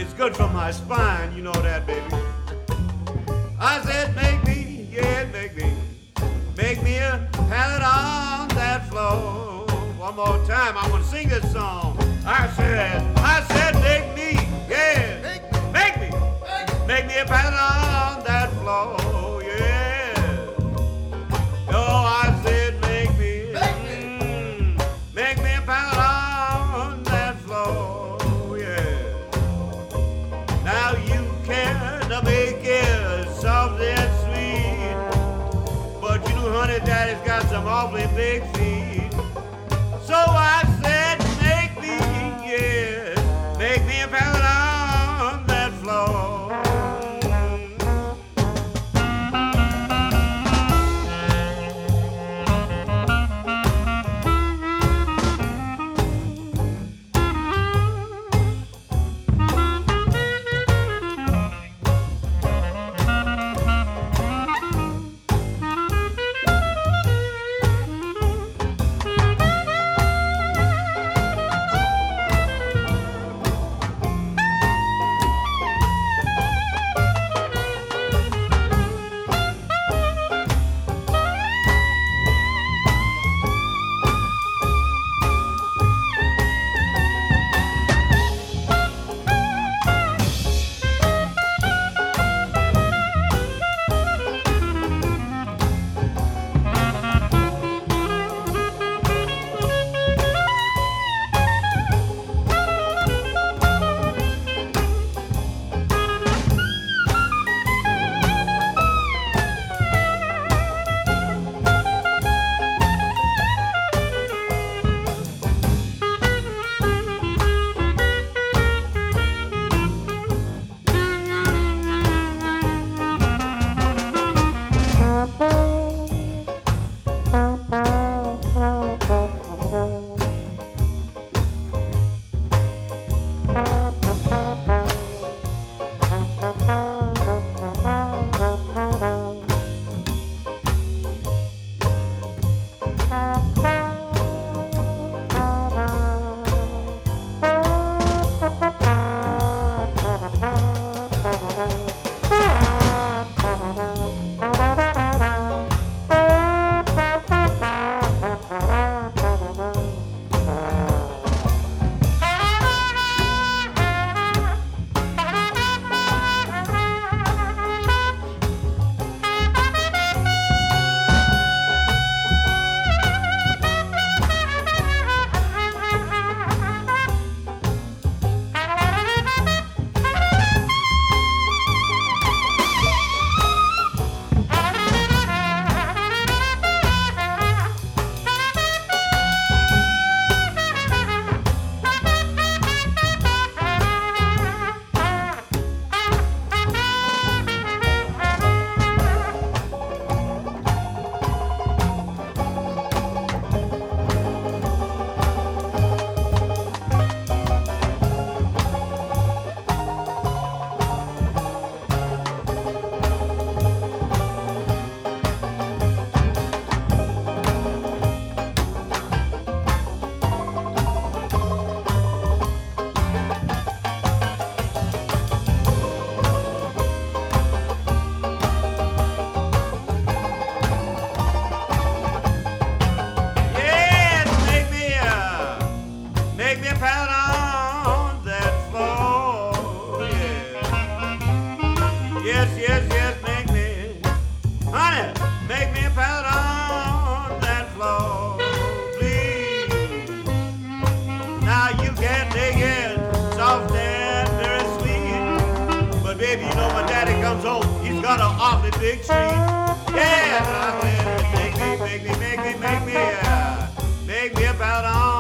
It's good for my spine, you know that, baby. I said, make me, yeah, make me a pallet on that floor. One more time, I want to sing this song. I said, make me, yeah, make me a pallet on that floor, yeah. Oh, I said, make me a pallet on that floor, yeah. Now you can make it soft and sweet, but you know, honey, daddy's got some awfully big feet. So I said, make me a pallet on that floor. Got an awfully big tree. Yeah, I said, make me about on